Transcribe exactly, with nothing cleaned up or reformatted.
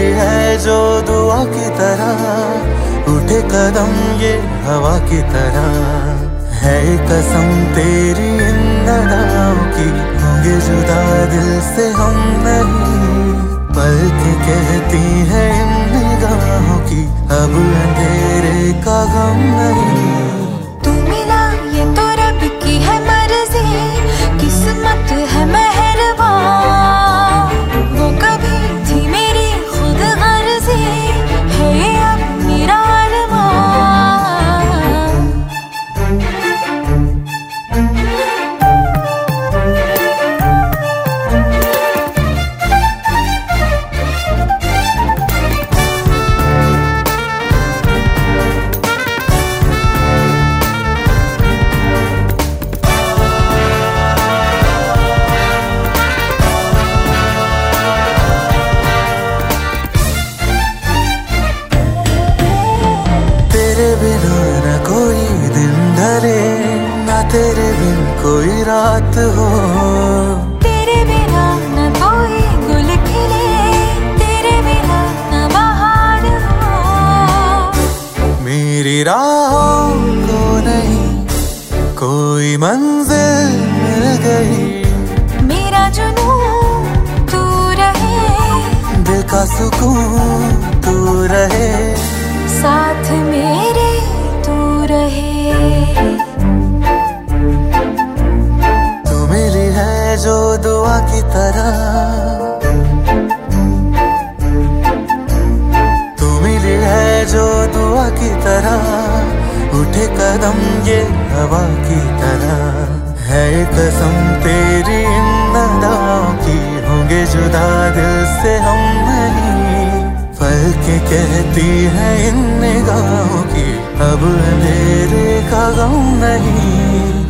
मिली है जो दुआ की तरह, उठे कदम ये हवा की तरह। है कसम तेरी इन अदाओं की, होंगे जुदा दिल से हम नहीं। पल के कहती है इन निगाहों की, अब अंधेरे का गम नहीं। तू मिला ये तो रब की है मर्जी, किस्मत है मेहरबान। वो कभी थी मेरी खुद गर्जी, है ये अब मेरा अरमान। तेरे बिना न कोई दिन ढले, ना तेरे बिन कोई रात हो। तेरे बिना न कोई गुल खिले, तेरे बिना न बहार हो। मेरी राहों को नहीं कोई मंजिल मिल गई, मेरा जुनून तू रहे, दिल का सुकून तू रहे, साथ मेरे तू रहे। तू मिली है जो दुआ की तरह, तू मिली है जो दुआ की तरह। उठे कदम ये हवा की तरह, है कसम तेरी इन अदाओं की, होंगे जुदा दिल से हम नहीं। पल के कहती है इन निगाहों की, अब अंधेरे का गम नहीं।